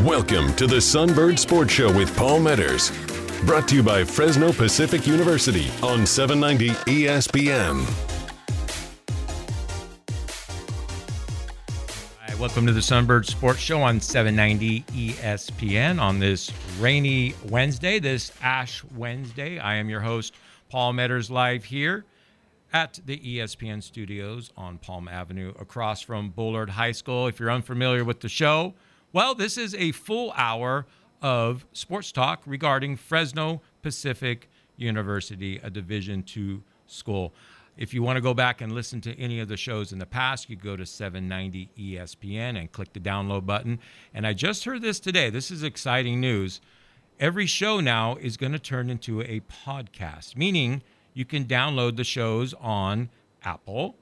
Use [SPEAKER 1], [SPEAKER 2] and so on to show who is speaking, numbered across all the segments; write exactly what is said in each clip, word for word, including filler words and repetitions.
[SPEAKER 1] Welcome to the Sunbird Sports Show with Paul Metters. Brought to you by Fresno Pacific University on seven ninety E S P N.
[SPEAKER 2] All right, welcome to the Sunbird Sports Show on seven ninety E S P N on this rainy Wednesday, this Ash Wednesday. I am your host, Paul Metters, live here at the E S P N studios on Palm Avenue across from Bullard High School. If you're unfamiliar with the show, well, this is a full hour of sports talk regarding Fresno Pacific University, a Division two school. If you want to go back and listen to any of the shows in the past, you go to seven ninety E S P N and click the download button. And I just heard this today. This is exciting news. Every show now is going to turn into a podcast, meaning you can download the shows on Apple,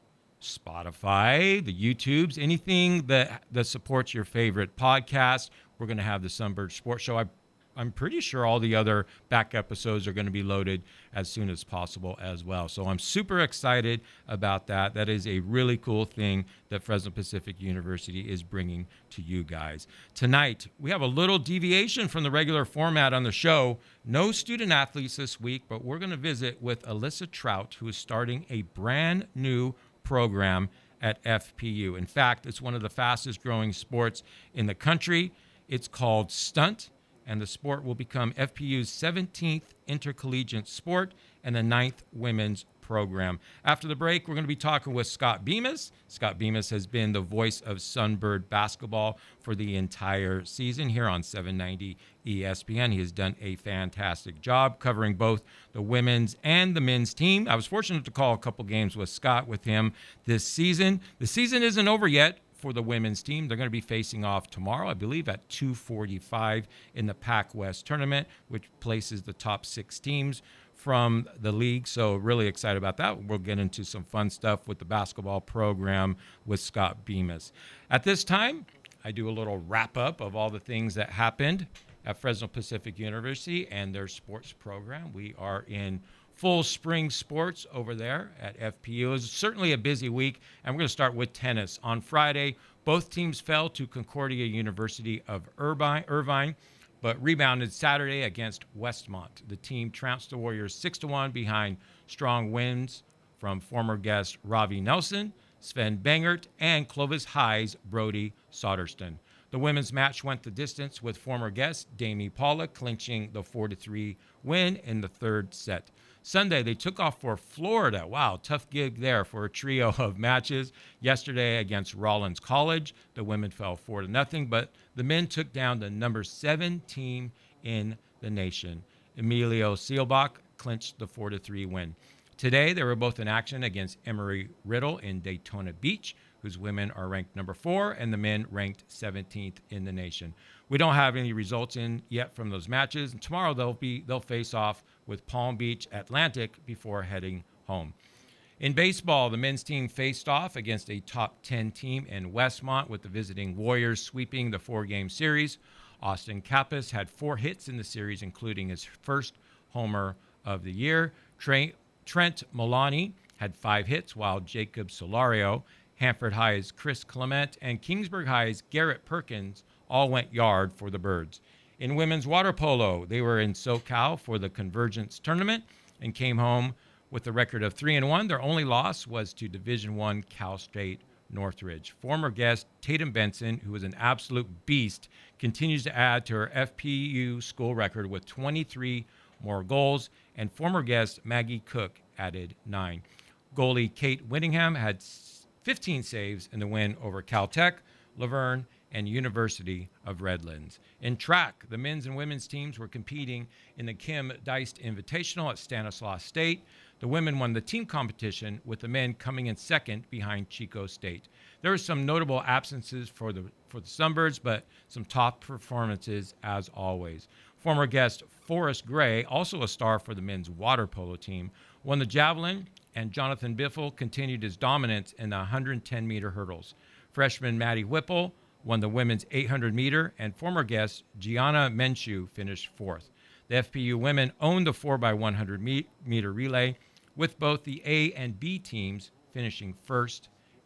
[SPEAKER 2] Spotify, the YouTubes, anything that that supports your favorite podcast. We're going to have the Sunbird Sports Show. I, I'm pretty sure all the other back episodes are going to be loaded as soon as possible as well. So I'm super excited about that. That is a really cool thing that Fresno Pacific University is bringing to you guys. Tonight, we have a little deviation from the regular format on the show. No student athletes this week, but we're going to visit with Alyssa Trout, who is starting a brand new program at F P U. In fact, it's one of the fastest growing sports in the country. It's called Stunt, and the sport will become F P U's seventeenth intercollegiate sport and the ninth women's program. After the break, we're going to be talking with Scott Bemis. Scott Bemis has been the voice of Sunbird basketball for the entire season here on seven ninety E S P N. He has done a fantastic job covering both the women's and the men's team. I was fortunate to call a couple games with Scott with him this season. The season isn't over yet for the women's team. They're going to be facing off tomorrow, I believe, at two forty-five in the Pac West tournament, which places the top six teams from the league. So really excited about that. We'll get into some fun stuff with the basketball program with Scott Bemis. At this time, I do a little wrap up of all the things that happened at Fresno Pacific University and their sports program. We are in full spring sports over there at F P U. It was certainly a busy week, and we're going to start with tennis. On Friday, both teams fell to Concordia University of Irvine, Irvine but rebounded Saturday against Westmont. The team trounced the Warriors six to one behind strong wins from former guest Ravi Nelson, Sven Bengert, and Clovis High's Brody Soderstone. The women's match went the distance with former guest Damie Pollock clinching the four to three win in the third set. Sunday, they took off for Florida. Wow, tough gig there for a trio of matches. Yesterday against Rollins College, the women fell four to nothing, but the men took down the number seven team in the nation. Emilio Seelbach clinched the four to three win. Today, they were both in action against Emory Riddle in Daytona Beach, whose women are ranked number four and the men ranked seventeenth in the nation. We don't have any results in yet from those matches, and tomorrow they'll be they'll face off with Palm Beach Atlantic before heading home. In baseball, the men's team faced off against a top ten team in Westmont, with the visiting Warriors sweeping the four-game series. Austin Kappas had four hits in the series, including his first homer of the year. Trent, Trent Milani had five hits, while Jacob Solario, Hanford High's Chris Clement, and Kingsburg High's Garrett Perkins all went yard for the Birds. In women's water polo, they were in SoCal for the Convergence tournament and came home with a record of three and one. Their only loss was to Division One Cal State Northridge. Former guest Tatum Benson, who is an absolute beast, continues to add to her F P U school record with twenty-three more goals, and former guest Maggie Cook added nine. Goalie Kate Whittingham had fifteen saves in the win over Caltech, Laverne, and University of Redlands. In track, the men's and women's teams were competing in the Kim Deist Invitational at Stanislaus State. The women won the team competition, with the men coming in second behind Chico State. There were some notable absences for the for the Sunbirds, but some top performances as always. Former guest Forrest Gray, also a star for the men's water polo team, won the javelin, and Jonathan Biffle continued his dominance in the one hundred ten meter hurdles. Freshman Maddie Whipple won the women's eight hundred meter, and former guest Gianna Menshew finished fourth. The F P U women owned the four by one hundred meter relay, with both the A and B teams finishing first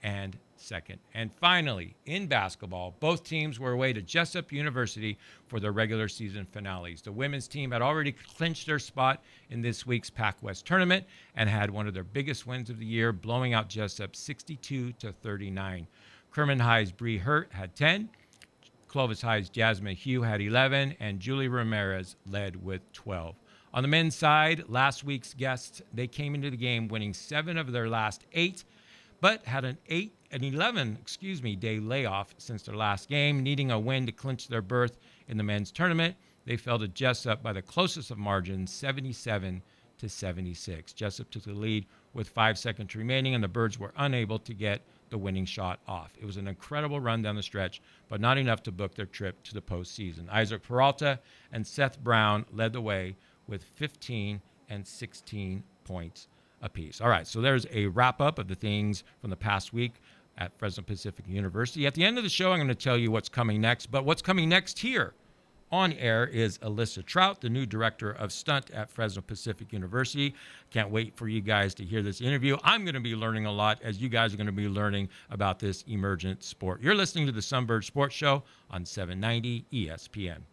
[SPEAKER 2] and second. And finally, in basketball, both teams were away to Jessup University for their regular season finales. The women's team had already clinched their spot in this week's Pac West tournament and had one of their biggest wins of the year, blowing out Jessup sixty-two to thirty-nine. Kerman High's Bree Hurt had ten. Clovis High's Jasmine Hugh had eleven, and Julie Ramirez led with twelve. On the men's side, last week's guests, they came into the game winning seven of their last eight, but had an eight, an eleven, excuse me, day layoff since their last game, needing a win to clinch their berth in the men's tournament. They fell to Jessup by the closest of margins, seventy-seven to seventy-six. Jessup took the lead with five seconds remaining, and the Birds were unable to get the winning shot off. It was an incredible run down the stretch, but not enough to book their trip to the postseason. Isaac Peralta and Seth Brown led the way with fifteen and sixteen points apiece. All right, so there's a wrap-up of the things from the past week at Fresno Pacific University. At the end of the show, I'm going to tell you what's coming next, but what's coming next here on air is Alyssa Trout, the new director of stunt at Fresno Pacific University. Can't wait for you guys to hear this interview. I'm going to be learning a lot as you guys are going to be learning about this emergent sport. You're listening to the Sunbird Sports Show on seven ninety E S P N.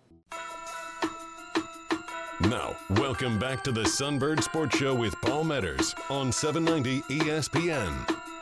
[SPEAKER 1] Now, welcome back to the Sunbird Sports Show with Paul Metters on seven ninety E S P N.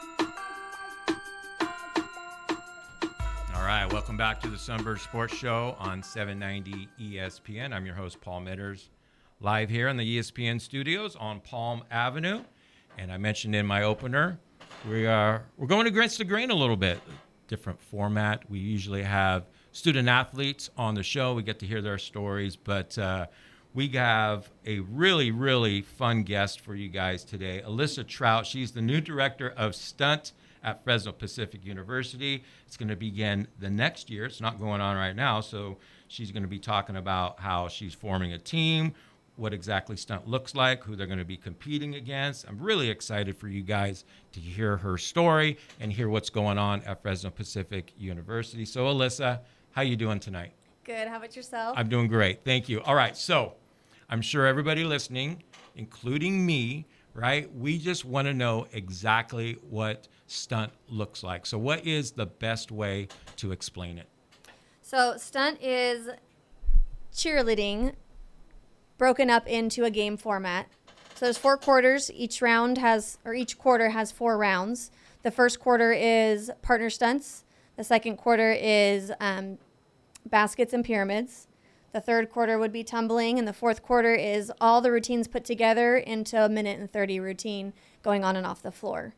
[SPEAKER 2] All right, welcome back to the Sunbird Sports Show on seven ninety E S P N. I'm your host, Paul Metters, live here in the E S P N studios on Palm Avenue. And I mentioned in my opener, we are we're going against the grain a little bit. Different format. We usually have student athletes on the show. We get to hear their stories, but uh, we have a really, really fun guest for you guys today. Alyssa Trout. She's the new director of stunt at Fresno Pacific University. It's going to begin the next year. It's not going on right now. So she's going to be talking about how she's forming a team, what exactly stunt looks like, who they're going to be competing against. I'm really excited for you guys to hear her story and hear what's going on at Fresno Pacific University. So Alyssa, how you doing tonight?
[SPEAKER 3] Good. How about yourself?
[SPEAKER 2] I'm doing great. Thank you. All right. So I'm sure everybody listening, including me, right? We just want to know exactly what stunt looks like. So what is the best way to explain it?
[SPEAKER 3] So stunt is cheerleading broken up into a game format. So there's four quarters. Each round has, or each quarter has four rounds. The first quarter is partner stunts. The second quarter is um, baskets and pyramids. The third quarter would be tumbling, and the fourth quarter is all the routines put together into a minute and thirty routine going on and off the floor.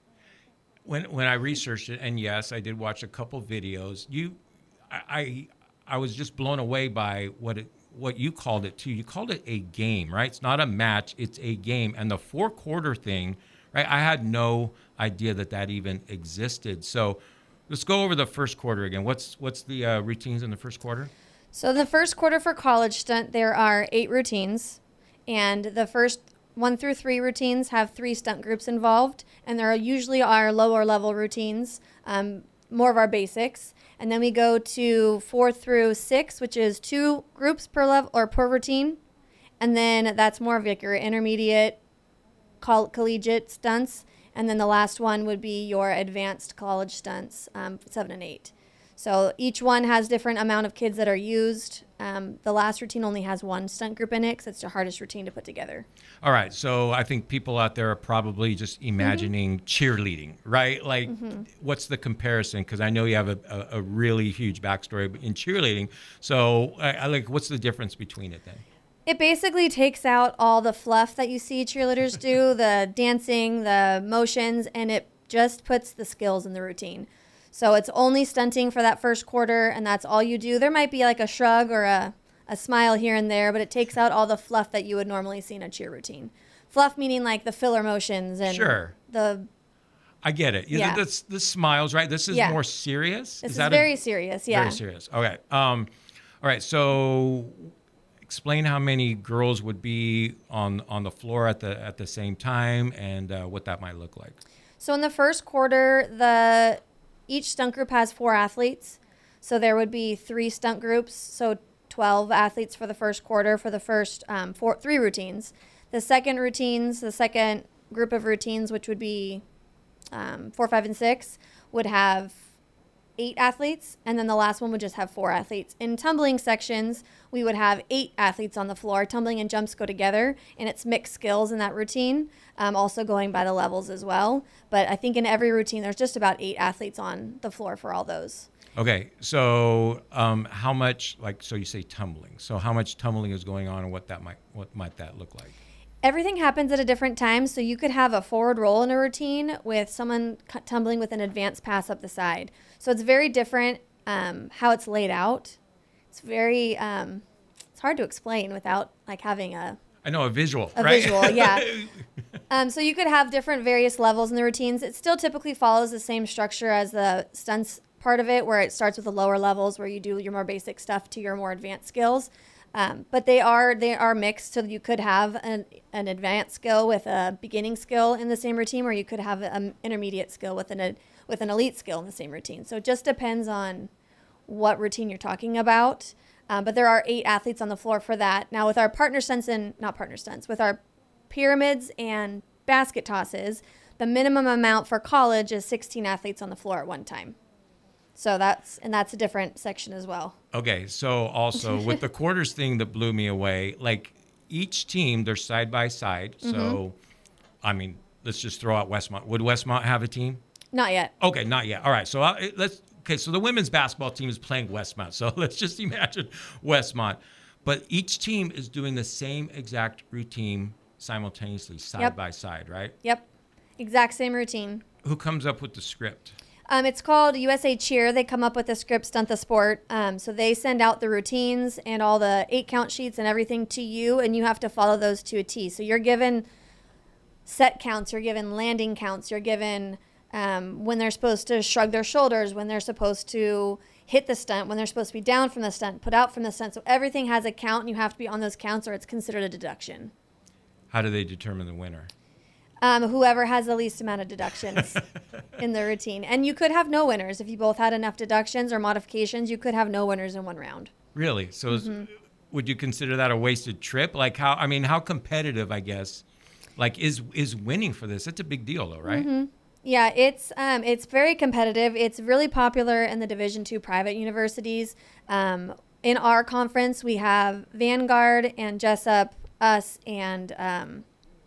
[SPEAKER 2] When when I researched it, and yes, I did watch a couple videos, you, I, I, I was just blown away by what it, what you called it too. You called it a game, right? It's not a match; it's a game. And the four quarter thing, right? I had no idea that that even existed. So let's go over the first quarter again. What's what's the uh, routines in the first quarter?
[SPEAKER 3] So in the first quarter for college stunt, there are eight routines, and the first one through three routines have three stunt groups involved, and there are usually our lower level routines, um, more of our basics. And then we go to four through six, which is two groups per level or per routine, and then that's more of like your intermediate, coll- collegiate stunts, and then the last one would be your advanced college stunts, um, seven and eight. So each one has different amount of kids that are used. Um, the last routine only has one stunt group in it because it's the hardest routine to put together.
[SPEAKER 2] All right. So I think people out there are probably just imagining mm-hmm. cheerleading, right? Like, mm-hmm. what's the comparison? Because I know you have a, a, a really huge backstory in cheerleading. So I, I like, what's the difference between it then?
[SPEAKER 3] It basically takes out all the fluff that you see cheerleaders do, the dancing, the motions, and it just puts the skills in the routine. So it's only stunting for that first quarter, and that's all you do. There might be like a shrug or a, a smile here and there, but it takes out all the fluff that you would normally see in a cheer routine. Fluff meaning like the filler motions and
[SPEAKER 2] sure.
[SPEAKER 3] the...
[SPEAKER 2] I get it. Yeah. The, the, the smiles, right? This is yeah. more serious?
[SPEAKER 3] This
[SPEAKER 2] is,
[SPEAKER 3] is
[SPEAKER 2] that
[SPEAKER 3] very
[SPEAKER 2] a,
[SPEAKER 3] serious, yeah.
[SPEAKER 2] Very serious. Okay. Um, all right, so explain how many girls would be on on the floor at the at the same time and uh, what that might look like.
[SPEAKER 3] So in the first quarter, the... each stunt group has four athletes. So there would be three stunt groups, so twelve athletes for the first quarter for the first um, four, three routines. The second routines, the second group of routines, which would be um, four, five, and six would have eight athletes, and then the last one would just have four athletes. In tumbling sections, we would have eight athletes on the floor. Tumbling and jumps go together, and it's mixed skills in that routine, um, also going by the levels as well. But I think in every routine, there's just about eight athletes on the floor for all those.
[SPEAKER 2] Okay, so um, how much, like, so you say tumbling. So how much tumbling is going on, and what that might, what might that look like?
[SPEAKER 3] Everything happens at a different time, so you could have a forward roll in a routine with someone c- tumbling with an advanced pass up the side. So it's very different um, how it's laid out. It's very, um, it's hard to explain without like having a
[SPEAKER 2] I know a visual,
[SPEAKER 3] a
[SPEAKER 2] right?
[SPEAKER 3] visual, yeah. um, so you could have different various levels in the routines. It still typically follows the same structure as the stunts part of it, where it starts with the lower levels, where you do your more basic stuff to your more advanced skills. Um, but they are they are mixed, so you could have an, an advanced skill with a beginning skill in the same routine, or you could have an intermediate skill with an with an elite skill in the same routine. So it just depends on what routine you're talking about. Um, but there are eight athletes on the floor for that. Now with our partner stunts and not partner stunts, with our pyramids and basket tosses, the minimum amount for college is sixteen athletes on the floor at one time. So that's, and that's a different section as well.
[SPEAKER 2] Okay, so also with the quarters thing that blew me away, like each team, they're side by side. So, mm-hmm. I mean, let's just throw out Westmont. Would Westmont have a team?
[SPEAKER 3] Not yet.
[SPEAKER 2] Okay, not yet. All right, so I, let's, okay, so the women's basketball team is playing Westmont. So let's just imagine Westmont. But each team is doing the same exact routine simultaneously, side
[SPEAKER 3] yep.
[SPEAKER 2] by side, right?
[SPEAKER 3] Yep, exact same routine.
[SPEAKER 2] Who comes up with the script?
[SPEAKER 3] Um, it's called U S A Cheer. They come up with the script, Stunt the Sport. Um, so they send out the routines and all the eight count sheets and everything to you, and you have to follow those to a T. So you're given set counts, you're given landing counts, you're given um, when they're supposed to shrug their shoulders, when they're supposed to hit the stunt, when they're supposed to be down from the stunt, put out from the stunt. So everything has a count, and you have to be on those counts, or it's considered a deduction.
[SPEAKER 2] How do they determine the winner?
[SPEAKER 3] Um, whoever has the least amount of deductions in the routine. And you could have no winners. If you both had enough deductions or modifications, you could have no winners in one round.
[SPEAKER 2] Really? So
[SPEAKER 3] mm-hmm.
[SPEAKER 2] is, would you consider that a wasted trip? Like how, I mean, how competitive, I guess, like is is winning for this? It's a big deal though, right?
[SPEAKER 3] Mm-hmm. Yeah, it's um, it's very competitive. It's really popular in the Division two private universities. Um, in our conference, we have Vanguard and Jessup, us, and... Um,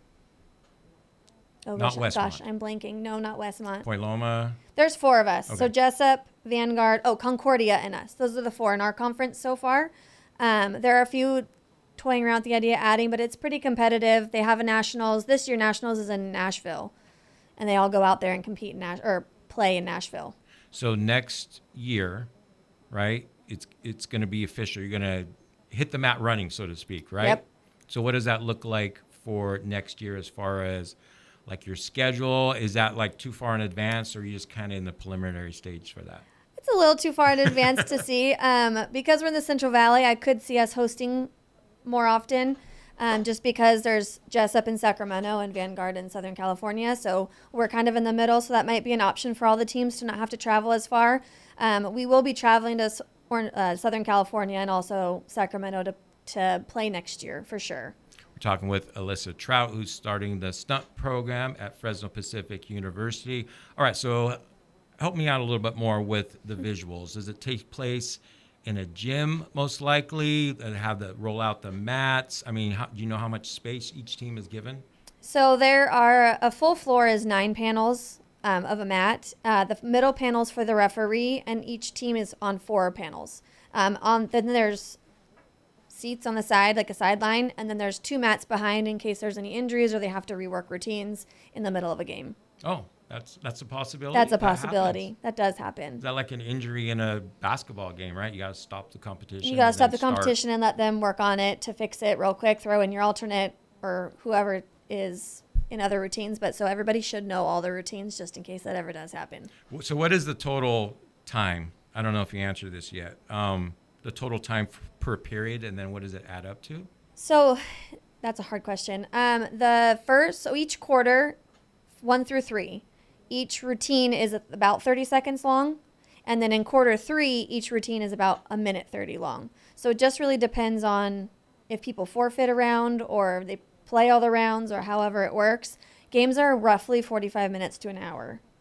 [SPEAKER 3] Oh,
[SPEAKER 2] not
[SPEAKER 3] gosh,
[SPEAKER 2] Westmont.
[SPEAKER 3] gosh, I'm blanking. No, not Westmont.
[SPEAKER 2] Point Loma.
[SPEAKER 3] There's four of us.
[SPEAKER 2] Okay.
[SPEAKER 3] So Jessup, Vanguard, oh, Concordia, and us. Those are the four in our conference so far. Um, there are a few toying around with the idea of adding, but it's pretty competitive. They have a nationals. This year, nationals is in Nashville, and they all go out there and compete in Nash or play in Nashville.
[SPEAKER 2] So next year, right? It's it's going to be official. You're going to hit the mat running, so to speak, right?
[SPEAKER 3] Yep.
[SPEAKER 2] So what does that look like for next year as far as like your schedule? Is that like too far in advance, or are you just kind of in the preliminary stage for that?
[SPEAKER 3] It's a little too far in advance to see. Um, because we're in the Central Valley, I could see us hosting more often, um, just because there's Jessup in Sacramento and Vanguard in Southern California. So we're kind of in the middle, so that might be an option for all the teams to not have to travel as far. Um, we will be traveling to uh, Southern California and also Sacramento to, to play next year for sure.
[SPEAKER 2] Talking with Alyssa Trout, who's starting the stunt program at Fresno Pacific University. All right, so help me out a little bit more with the visuals. Does it take place in a gym, most likely? Have the roll out the mats? I mean, how, do you know how much space each team is given?
[SPEAKER 3] So there are, a full floor is nine panels um, of a mat. Uh, the middle panels for the referee, and each team is on four panels. Um, on then there's seats on the side, like a sideline, and then there's two mats behind in case there's any injuries or they have to rework routines in the middle of a game.
[SPEAKER 2] Oh, that's that's a possibility?
[SPEAKER 3] That's a
[SPEAKER 2] That
[SPEAKER 3] possibility.
[SPEAKER 2] happens.
[SPEAKER 3] That does happen.
[SPEAKER 2] Is that like an injury in a basketball game, right? You got to stop the competition.
[SPEAKER 3] You got to
[SPEAKER 2] and
[SPEAKER 3] stop
[SPEAKER 2] then
[SPEAKER 3] the competition
[SPEAKER 2] start.
[SPEAKER 3] and let them work on it to fix it real quick, throw in your alternate or whoever is in other routines. But so everybody should know all the routines just in case that ever does happen.
[SPEAKER 2] So what is the total time? I don't know if you answered this yet. Um, the total time f- per period, and then what does it add up to?
[SPEAKER 3] So that's a hard question. Um, the first, so each quarter, one through three, each routine is about thirty seconds long. And then in quarter three, each routine is about a minute thirty long. So it just really depends on if people forfeit a round or they play all the rounds or however it works. Games are roughly forty-five minutes to an hour.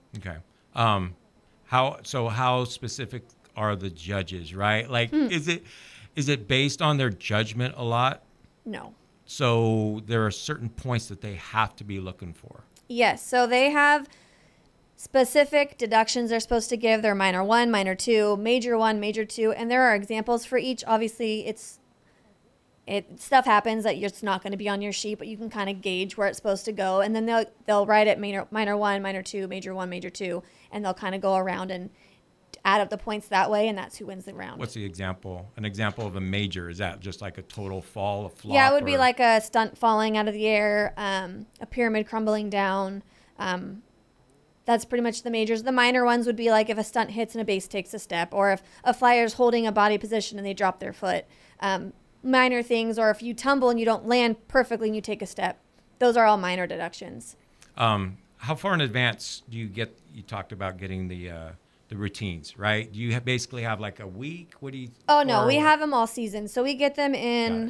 [SPEAKER 2] Okay. Um, how so? How specific are the judges? Right? Like,
[SPEAKER 3] Hmm.
[SPEAKER 2] is it is it based on their judgment a lot?
[SPEAKER 3] No.
[SPEAKER 2] So there are certain points that they have to be looking for.
[SPEAKER 3] Yes. So they have specific deductions they're supposed to give. They're minor one, minor two, major one, major two, and there are examples for each. Obviously, it's it stuff happens that it's not going to be on your sheet, but you can kind of gauge where it's supposed to go, and then they'll they'll write it minor minor one, minor two, major one, major two, and they'll kind of go around and add up the points that way, and that's who wins the round.
[SPEAKER 2] What's the example? An example of a major, is that just like a total fall, a flop?
[SPEAKER 3] Yeah, it would be
[SPEAKER 2] or-
[SPEAKER 3] like a stunt falling out of the air, um, a pyramid crumbling down. Um, that's pretty much the majors. The minor ones would be like if a stunt hits and a base takes a step, or if a flyer's holding a body position and they drop their foot. Um, minor things, or if you tumble and you don't land perfectly and you take a step. Those are all minor deductions.
[SPEAKER 2] Um, how far in advance do you get? You talked about getting the uh, the routines, right? Do you have basically have like a week? What do you?
[SPEAKER 3] Oh, no,
[SPEAKER 2] or-
[SPEAKER 3] we have them all season. So we get them
[SPEAKER 2] Got
[SPEAKER 3] in,
[SPEAKER 2] it.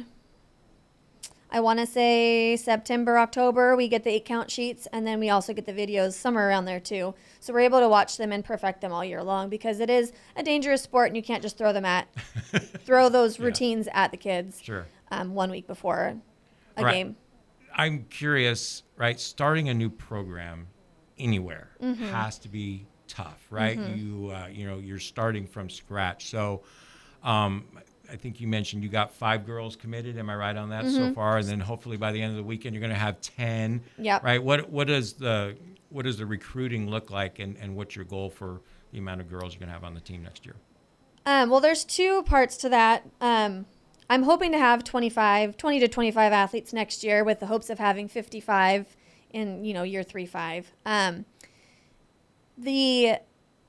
[SPEAKER 3] I want to say September, October. We get the eight count sheets, and then we also get the videos somewhere around there too. So we're able to watch them and perfect them all year long, because it is a dangerous sport and you can't just throw them at, throw those
[SPEAKER 2] Yeah.
[SPEAKER 3] routines at the kids
[SPEAKER 2] Sure.
[SPEAKER 3] um, one week before a
[SPEAKER 2] Right.
[SPEAKER 3] game.
[SPEAKER 2] I'm curious, right? Starting a new program anywhere
[SPEAKER 3] Mm-hmm.
[SPEAKER 2] has to be tough, right? You uh, you know, you're starting from scratch. So, um, I think you mentioned you got five girls committed. Am I right on that
[SPEAKER 3] Mm-hmm.
[SPEAKER 2] so far? And then hopefully by the end of the weekend you're going to have ten.
[SPEAKER 3] Yep.
[SPEAKER 2] Right. What what does the what does the recruiting look like, and, and what's your goal for the amount of girls you're going to have on the team next year?
[SPEAKER 3] Um, well, there's two parts to that. Um, I'm hoping to have twenty-five, twenty to twenty-five athletes next year, with the hopes of having fifty-five in, you know, year three, five. Um, the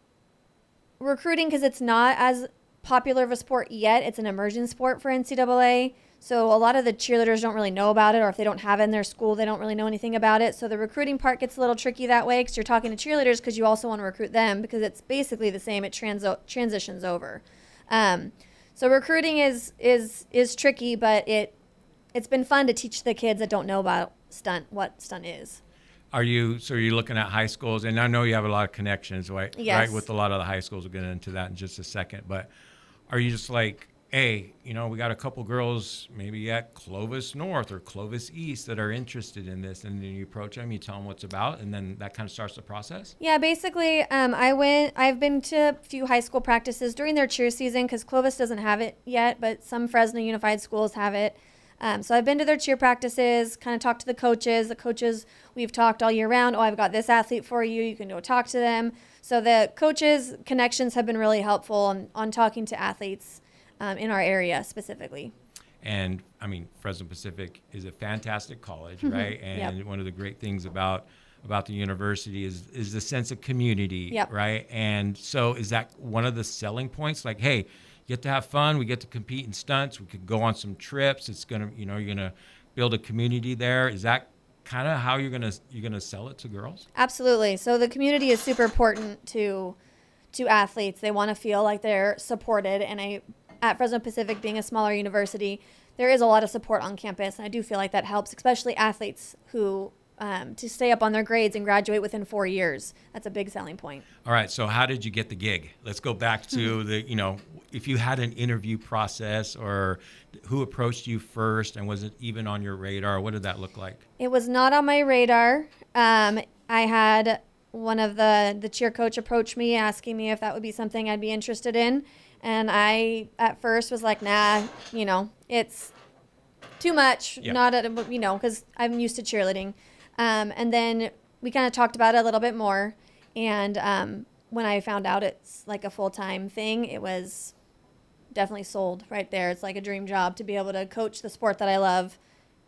[SPEAKER 3] recruiting, because it's not as popular of a sport yet, it's an emerging sport for N C double A. So a lot of the cheerleaders don't really know about it, or if they don't have it in their school, they don't really know anything about it. So the recruiting part gets a little tricky that way, because you're talking to cheerleaders because you also want to recruit them, because it's basically the same. It transo- transitions over. Um, so recruiting is is is tricky, but it it's been fun to teach the kids that don't know about stunt what stunt is.
[SPEAKER 2] Are you so you're looking at high schools, and I know you have a lot of connections, right?
[SPEAKER 3] Yes.
[SPEAKER 2] Right, with a lot of the high schools. We'll get into that in just a second. But are you just like, hey, you know, we got a couple girls maybe at Clovis North or Clovis East that are interested in this, and then you approach them, you tell them what's about, and then that kind of starts the process?
[SPEAKER 3] Yeah, basically, um, I went. I've been to a few high school practices during their cheer season, because Clovis doesn't have it yet, but some Fresno Unified schools have it. Um, so I've been to their cheer practices, kind of talked to the coaches. The coaches, we've talked all year round. Oh, I've got this athlete for you. You can go talk to them. So the coaches' connections have been really helpful on, on talking to athletes um, in our area specifically.
[SPEAKER 2] And I mean, Fresno Pacific is a fantastic college, right? And
[SPEAKER 3] Yep.
[SPEAKER 2] one of the great things about about the university is is the sense of community,
[SPEAKER 3] Yep.
[SPEAKER 2] right? And so, is that one of the selling points? Like, hey, you get to have fun. We get to compete in stunts. We could go on some trips. It's gonna, you know, you're gonna build a community there. Is that kind of how you're gonna you're gonna sell it to girls?
[SPEAKER 3] Absolutely. So the community is super important to to athletes. They want to feel like they're supported. And I, at Fresno Pacific, being a smaller university, there is a lot of support on campus, and I do feel like that helps, especially athletes who um, to stay up on their grades and graduate within four years. That's a big selling point.
[SPEAKER 2] All right. So how did you get the gig? Let's go back to the, you know, if you had an interview process, or who approached you first, and was it even on your radar? What did that look like?
[SPEAKER 3] It was not on my radar. Um, I had one of the, the cheer coach approach me asking me if that would be something I'd be interested in. And I, at first, was like, nah, you know, it's too much.
[SPEAKER 2] Yeah.
[SPEAKER 3] Not, at, a- you know, because I'm used to cheerleading. Um, and then we kind of talked about it a little bit more. And um, when I found out it's like a full-time thing, it was definitely sold right there. It's like a dream job to be able to coach the sport that I love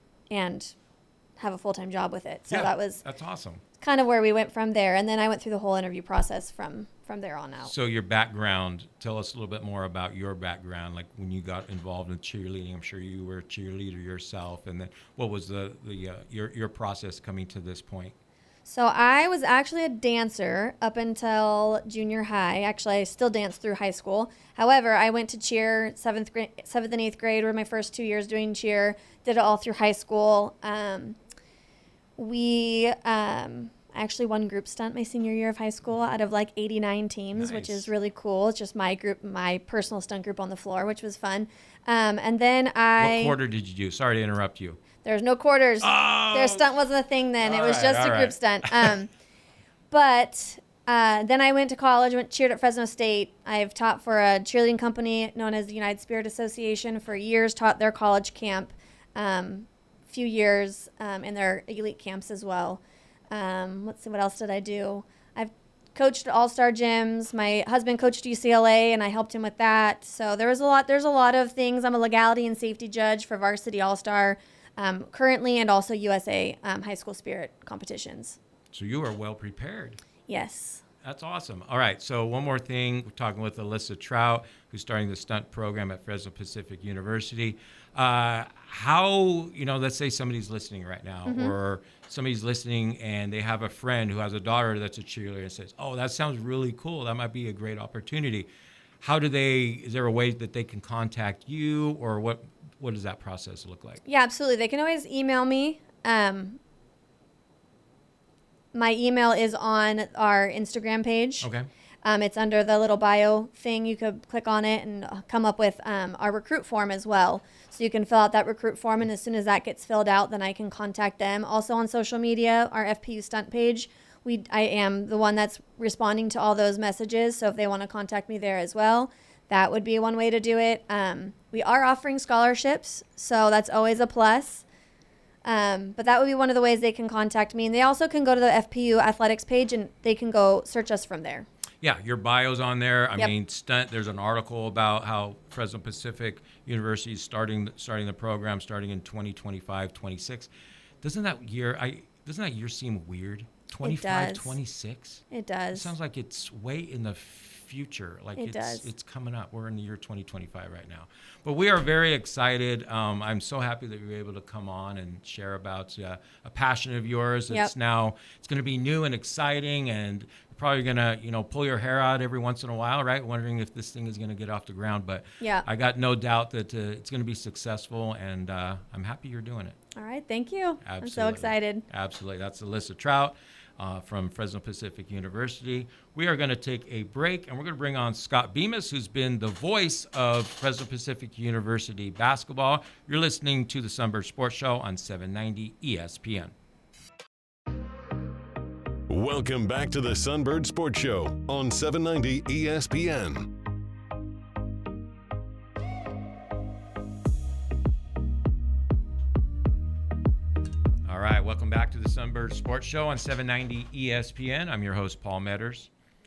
[SPEAKER 3] and have a full-time job with it. So
[SPEAKER 2] Yeah,
[SPEAKER 3] that was
[SPEAKER 2] that's awesome.
[SPEAKER 3] kind of where we went from there. And then I went through the whole interview process from, from there on out.
[SPEAKER 2] So your background, tell us a little bit more about your background. Like when you got involved in cheerleading, I'm sure you were a cheerleader yourself. And then what was the, the uh, your, your process coming to this point?
[SPEAKER 3] So I was actually a dancer up until junior high. Actually, I still danced through high school. However, I went to cheer seventh grade, seventh and eighth grade were my first two years doing cheer. Did it all through high school. Um, we, um, I actually won group stunt my senior year of high school out of like eighty-nine teams,
[SPEAKER 2] Nice.
[SPEAKER 3] which is really cool. It's just my group, my personal stunt group on the floor, which was fun. Um, and then I...
[SPEAKER 2] What quarter did you do? Sorry to interrupt you.
[SPEAKER 3] There's no quarters.
[SPEAKER 2] Oh!
[SPEAKER 3] Their stunt wasn't a thing then.
[SPEAKER 2] All
[SPEAKER 3] it was
[SPEAKER 2] right,
[SPEAKER 3] just a
[SPEAKER 2] all
[SPEAKER 3] group
[SPEAKER 2] right.
[SPEAKER 3] stunt. Um, but uh, then I went to college, went cheered at Fresno State. I've taught for a cheerleading company known as the United Spirit Association for years, taught their college camp, um, few years um, in their elite camps as well. Um, let's see, what else did I do? I've coached all-star gyms. My husband coached U C L A, and I helped him with that. So there was a lot. There's a lot of things. I'm a legality and safety judge for Varsity All-Star um, currently, and also U S A um, High School Spirit competitions.
[SPEAKER 2] So you are well prepared.
[SPEAKER 3] Yes.
[SPEAKER 2] That's awesome. All right. So one more thing. We're talking with Alyssa Trout, who's starting the stunt program at Fresno Pacific University. Uh, how, you know, let's say somebody's listening right now,
[SPEAKER 3] Mm-hmm.
[SPEAKER 2] or somebody's listening and they have a friend who has a daughter that's a cheerleader and says, oh, that sounds really cool. That might be a great opportunity. How do they, is there a way that they can contact you, or what, what does that process look like?
[SPEAKER 3] Yeah, absolutely. They can always email me. Um, my email is on our Instagram page.
[SPEAKER 2] Okay.
[SPEAKER 3] Um, it's under the little bio thing. You could click on it and come up with um, our recruit form as well. So you can fill out that recruit form, and as soon as that gets filled out, then I can contact them. Also on social media, our F P U stunt page, we I am the one that's responding to all those messages. So if they want to contact me there as well, that would be one way to do it. Um, we are offering scholarships, so that's always a plus. Um, but that would be one of the ways they can contact me. And they also can go to the F P U athletics page, and they can go search us from there.
[SPEAKER 2] Yeah, your bio's on there. I
[SPEAKER 3] Yep.
[SPEAKER 2] mean, stunt. There's an article about how Fresno Pacific University is starting starting the program starting in twenty twenty-five, twenty-six. Doesn't that year I doesn't that year seem weird? twenty-five,
[SPEAKER 3] does.
[SPEAKER 2] twenty-six.
[SPEAKER 3] It
[SPEAKER 2] It
[SPEAKER 3] does.
[SPEAKER 2] sounds like it's way in the future. Like
[SPEAKER 3] It
[SPEAKER 2] it's
[SPEAKER 3] does.
[SPEAKER 2] it's coming up. We're in the year twenty twenty-five right now. But we are very excited. Um, I'm so happy that you were able to come on and share about uh, a passion of yours.
[SPEAKER 3] Yep.
[SPEAKER 2] It's now it's going to be new and exciting, and you're probably going to, you know, pull your hair out every once in a while, right? Wondering if this thing is going to get off the ground. But
[SPEAKER 3] Yeah.
[SPEAKER 2] I got no doubt that uh, it's going to be successful, and uh, I'm happy you're doing it.
[SPEAKER 3] All right. Thank you.
[SPEAKER 2] Absolutely.
[SPEAKER 3] I'm so excited.
[SPEAKER 2] Absolutely. That's Alyssa Trout uh, from Fresno Pacific University. We are going to take a break, and we're going to bring on Scott Bemis, who's been the voice of Fresno Pacific University basketball. You're listening to the Sunbird Sports Show on seven ninety E S P N.
[SPEAKER 1] Welcome back to the Sunbird Sports Show on seven ninety E S P N.
[SPEAKER 2] All right, welcome back to the Sunbird Sports Show on seven ninety E S P N. I'm your host, Paul Metters.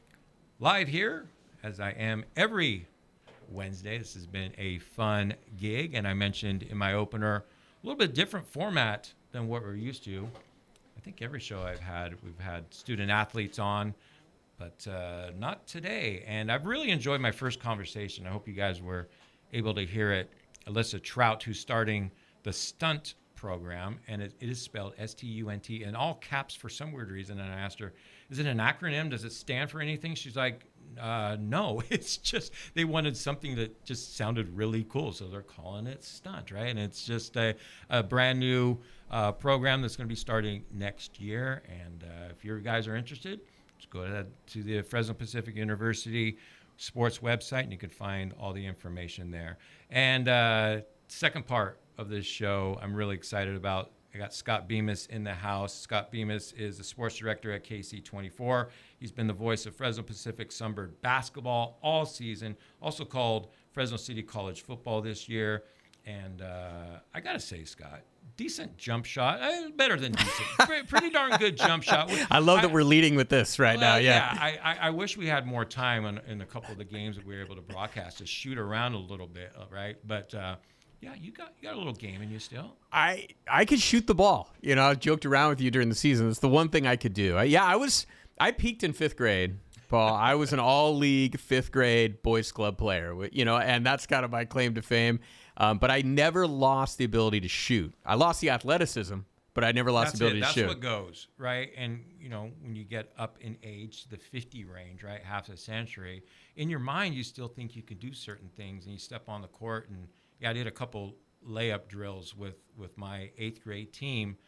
[SPEAKER 2] Live here, as I am every Wednesday. This has been a fun gig, and I mentioned in my opener, a little bit different format than what we're used to. I think every show I've had, we've had student athletes on, but uh, not today. And I've really enjoyed my first conversation. I hope you guys were able to hear it. Alyssa Trout, who's starting the stunt program, and it, it is spelled S T U N T in all caps for some weird reason. And I asked her, is it an acronym? Does it stand for anything? She's like, uh, no, it's just, they wanted something that just sounded really cool. So they're calling it stunt, right? And it's just a, a brand new uh, program that's going to be starting next year. And uh, if you guys are interested, just go ahead to the Fresno Pacific University sports website, and you can find all the information there. And uh, second part of this show, I'm really excited about. I got Scott Bemis in the house. Scott Bemis is the sports director at K C twenty-four. He's been the voice of Fresno Pacific Sunbird basketball all season, also called Fresno City College football this year. And uh, I got to say, Scott, decent jump shot. Eh, better than decent. Pretty, pretty darn good jump shot.
[SPEAKER 4] I love that
[SPEAKER 2] I-
[SPEAKER 4] we're leading with this right
[SPEAKER 2] well,
[SPEAKER 4] now. Yeah.
[SPEAKER 2] I, I, I wish we had more time in, in a couple of the games that we were able to broadcast to shoot around a little bit, right? But uh, yeah, you got you got a little game in you still.
[SPEAKER 4] I I could shoot the ball. You know, I joked around with you during the season. It's the one thing I could do. I, yeah, I was I peaked in fifth grade, Paul. I was an all-league fifth grade boys club player. You know, and that's kind of my claim to fame. Um, but I never lost the ability to shoot. I lost the athleticism, but I never lost
[SPEAKER 2] That's
[SPEAKER 4] the ability
[SPEAKER 2] it.
[SPEAKER 4] to
[SPEAKER 2] That's
[SPEAKER 4] shoot.
[SPEAKER 2] what goes, right? And you know, when you get up in age, the fifty range, right, half a century, in your mind, you still think you can do certain things, and you step on the court. And yeah, I did a couple layup drills with with my eighth grade team,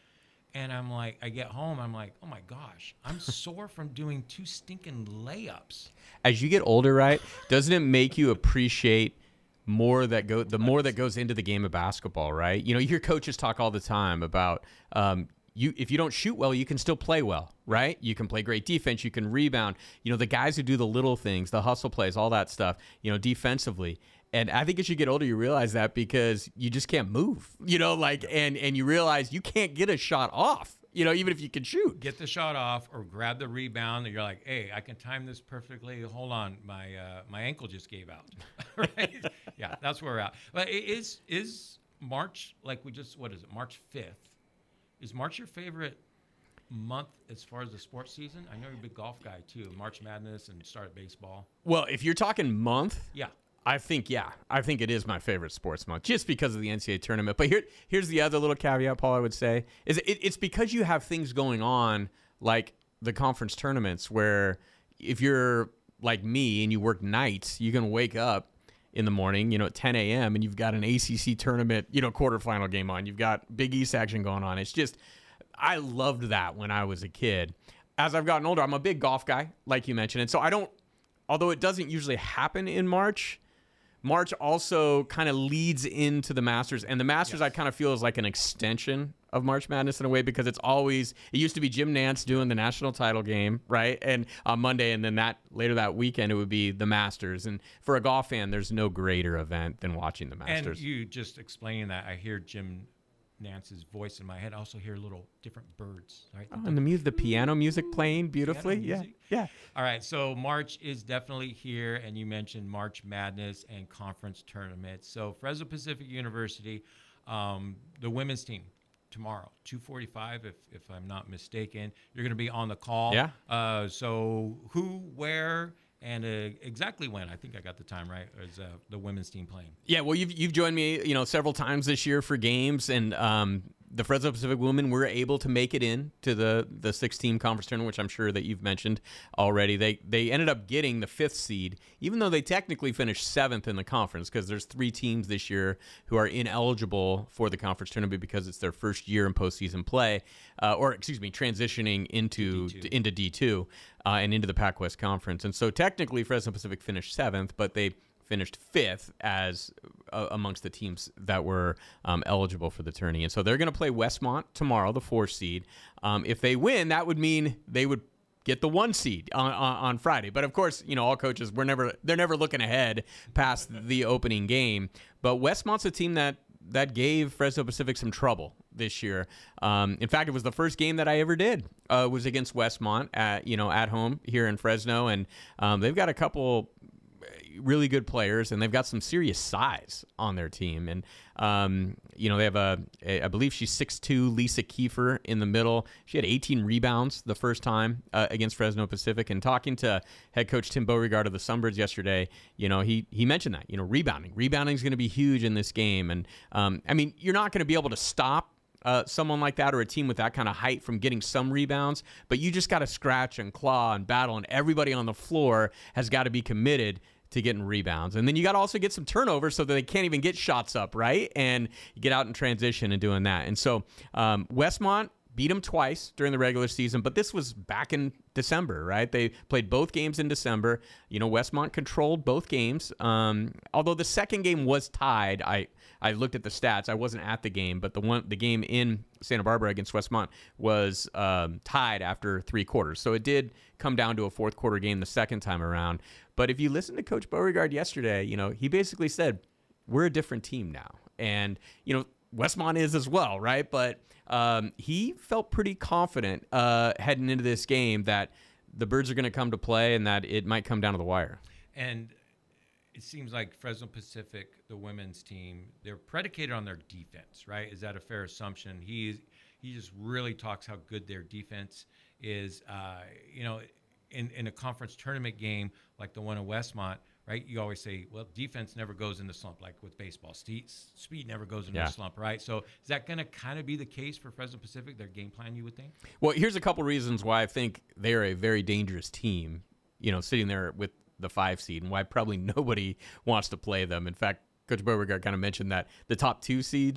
[SPEAKER 2] And I'm like, I get home, I'm like, oh my gosh, I'm sore from doing two stinking layups.
[SPEAKER 4] As you get older, right, doesn't it make you appreciate more that go the more that goes into the game of basketball, right? You know, you hear coaches talk all the time about um, you if you don't shoot well, you can still play well, right? You can play great defense, you can rebound. You know, the guys who do the little things, the hustle plays, all that stuff, you know, defensively. And I think as you get older, you realize that because you just can't move, you know, like, and, and you realize you can't get a shot off, you know, even if you can shoot.
[SPEAKER 2] Get the shot off or grab the rebound and you're like, hey, I can time this perfectly. Hold on, my uh, my ankle just gave out. Right? Yeah, that's where we're at. But it is, is March, like we just, what is it, March fifth? Is March your favorite month as far as the sports season? I know you're a big golf guy too. March Madness and start baseball.
[SPEAKER 4] Well, if you're talking month.
[SPEAKER 2] Yeah.
[SPEAKER 4] I think, yeah, I think it is my favorite sports month just because of the N C double A tournament. But here, here's the other little caveat, Paul, I would say, is it, it's because you have things going on like the conference tournaments where if you're like me and you work nights, you can wake up in the morning, you know, at ten a.m. and you've got an A C C tournament, you know, quarterfinal game on. You've got Big East action going on. It's just, I loved that when I was a kid. As I've gotten older, I'm a big golf guy, like you mentioned. And so I don't, although it doesn't usually happen in March, March also kind of leads into the Masters, and the Masters yes. I kind of feel is like an extension of March Madness in a way because it's always, it used to be Jim Nantz doing the national title game, right? And on Monday, and then that later that weekend, it would be the Masters. And for a golf fan, there's no greater event than watching the Masters.
[SPEAKER 2] And you just explaining that, I hear Jim Nantz's voice in my head. I also hear little different birds, right?
[SPEAKER 4] Oh, and the music, the piano music playing beautifully. Yeah, yeah.
[SPEAKER 2] All right, so March is definitely here, and you mentioned March Madness and conference tournaments. So Fresno Pacific University, um, the women's team tomorrow, two forty-five, if if I'm not mistaken. You're going to be on the call.
[SPEAKER 4] Yeah.
[SPEAKER 2] Uh, so who, where, and uh, exactly when? I think I got the time right. Is uh, the women's team playing?
[SPEAKER 4] Yeah, well, you've you've joined me, you know, several times this year for games, and um, the Fresno Pacific women were able to make it in to the the six-team conference tournament, which I'm sure that you've mentioned already. They they ended up getting the fifth seed, even though they technically finished seventh in the conference, because there's three teams this year who are ineligible for the conference tournament because it's their first year in postseason play, uh, or excuse me, transitioning into D two. into D two uh, and into the Pac West Conference. And so technically Fresno Pacific finished seventh, but they finished fifth as uh, amongst the teams that were um, eligible for the tourney. And so they're going to play Westmont tomorrow, the four seed. Um, if they win, that would mean they would get the one seed on, on, on Friday. But of course, you know, all coaches, we're never, they're never looking ahead past the opening game. But Westmont's a team that, that gave Fresno Pacific some trouble this year. Um, in fact, it was the first game that I ever did uh, was against Westmont at, you know, at home here in Fresno. And um, they've got a couple really good players, and they've got some serious size on their team. And, um, you know, they have a, a, I believe she's six two, Lisa Kiefer in the middle. She had eighteen rebounds the first time uh, against Fresno Pacific. And talking to head coach Tim Beauregard of the Sunbirds yesterday, you know, he he mentioned that, you know, rebounding. Rebounding is going to be huge in this game. And, um, I mean, you're not going to be able to stop Uh, someone like that or a team with that kind of height from getting some rebounds, but you just got to scratch and claw and battle, and everybody on the floor has got to be committed to getting rebounds. And then you got to also get some turnovers so that they can't even get shots up, right? And you get out in transition and doing that. And so um, Westmont beat them twice during the regular season, but this was back in December, right? They played both games in December. You know, Westmont controlled both games. Um, although the second game was tied, I I looked at the stats. I wasn't at the game, but the one the game in Santa Barbara against Westmont was um, tied after three quarters. So it did come down to a fourth quarter game the second time around. But if you listen to Coach Beauregard yesterday, you know, he basically said, we're a different team now. And, you know, Westmont is as well, right? But um, he felt pretty confident uh, heading into this game that the Birds are going to come to play and that it might come down to the wire.
[SPEAKER 2] And it seems like Fresno Pacific, the women's team, they're predicated on their defense, right? Is that a fair assumption? He he just really talks how good their defense is. Uh, you know, in, in a conference tournament game like the one in Westmont, right? You always say, well, defense never goes in the slump, like with baseball. Speed, speed never goes into
[SPEAKER 4] yeah.
[SPEAKER 2] a slump, right? So is that going to kind of be the case for Fresno Pacific, their game plan, you would think?
[SPEAKER 4] Well, here's a couple reasons why I think they're a very dangerous team, you know, sitting there with the five seed, and why probably nobody wants to play them. In fact, Coach Beauregard kind of mentioned that the top two seeds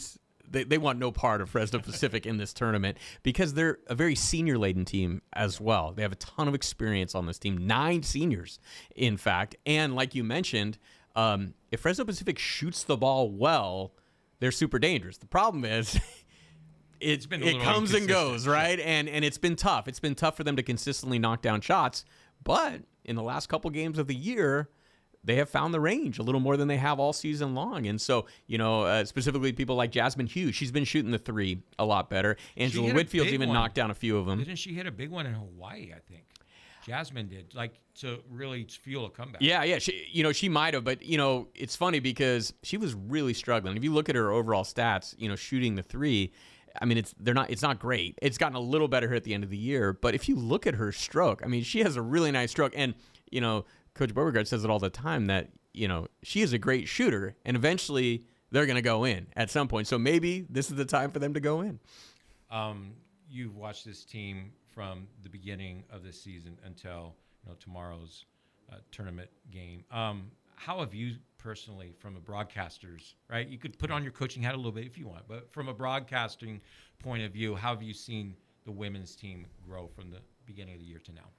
[SPEAKER 4] they, they want no part of Fresno Pacific in this tournament because they're a very senior-laden team as well. They have a ton of experience on this team, nine seniors, in fact. And like you mentioned, um, if Fresno Pacific shoots the ball well, they're super dangerous. The problem is it, it comes and goes, right? And and it's been tough. It's been tough for them to consistently knock down shots. But in the last couple games of the year, they have found the range a little more than they have all season long. And so, you know, uh, specifically people like Jasmine Hughes, she's been shooting the three a lot better. Angela Whitfield's even one. knocked down a few of them.
[SPEAKER 2] Didn't she hit a big one in Hawaii, I think? Jasmine did, like, to really fuel a comeback.
[SPEAKER 4] Yeah, yeah. She, you know, she might have, but, you know, it's funny because she was really struggling. If you look at her overall stats, you know, shooting the three, I mean, it's they're not. It's not great. It's gotten a little better here at the end of the year. But if you look at her stroke, I mean, she has a really nice stroke. And, you know, Coach Beauregard says it all the time that, you know, she is a great shooter, and eventually they're going to go in at some point. So maybe this is the time for them to go in.
[SPEAKER 2] Um, you've watched this team from the beginning of the season until, you know, tomorrow's uh, tournament game. Um, how have you personally, from a broadcaster's, right? You could put on your coaching hat a little bit if you want, but from a broadcasting point of view, how have you seen the women's team grow from the beginning of the year to now?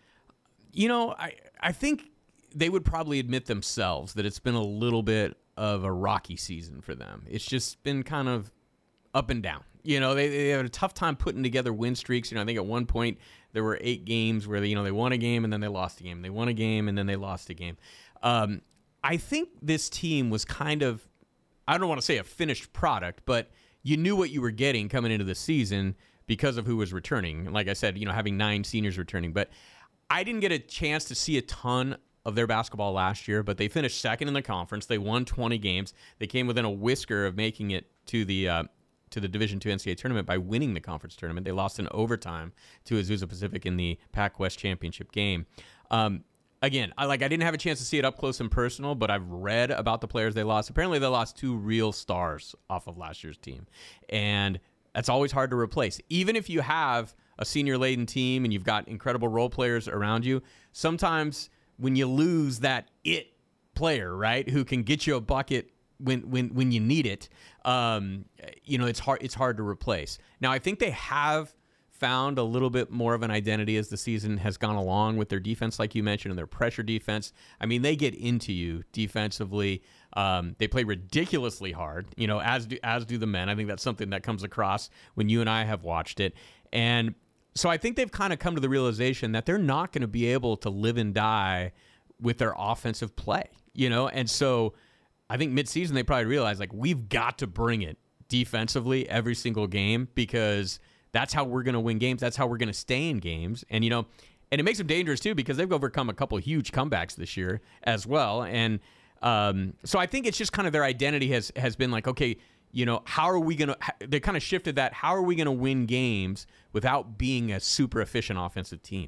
[SPEAKER 4] You know, I, I think they would probably admit themselves that it's been a little bit of a rocky season for them. It's just been kind of up and down. You know, they, they had a tough time putting together win streaks. You know, I think at one point there were eight games where they, you know, they won a game and then they lost a game. They won a game and then they lost a game. Um, I think this team was kind of, I don't want to say a finished product, but you knew what you were getting coming into the season because of who was returning. Like I said, you know, having nine seniors returning. But I didn't get a chance to see a ton of their basketball last year, but they finished second in the conference. They won twenty games. They came within a whisker of making it to the uh, to the Division two N C double A tournament by winning the conference tournament. They lost in overtime to Azusa Pacific in the Pac West championship game. Um, again, I like I didn't have a chance to see it up close and personal, but I've read about the players they lost. Apparently, they lost two real stars off of last year's team, and that's always hard to replace. Even if you have a senior-laden team and you've got incredible role players around you, sometimes when you lose that it player, right, who can get you a bucket when when when you need it, um, you know, it's hard it's hard to replace. Now, I think they have found a little bit more of an identity as the season has gone along with their defense, like you mentioned, and their pressure defense. I mean, they get into you defensively. Um, they play ridiculously hard, you know, as do, as do the men. I think that's something that comes across when you and I have watched it. And so I think they've kind of come to the realization that they're not going to be able to live and die with their offensive play, you know? And so I think midseason they probably realized, like, we've got to bring it defensively every single game because that's how we're going to win games. That's how we're going to stay in games. And, you know, and it makes them dangerous too because they've overcome a couple of huge comebacks this year as well. And um, so I think it's just kind of their identity has has been like, okay, you know, how are we going to – they kind of shifted that. How are we going to win games without being a super efficient offensive team?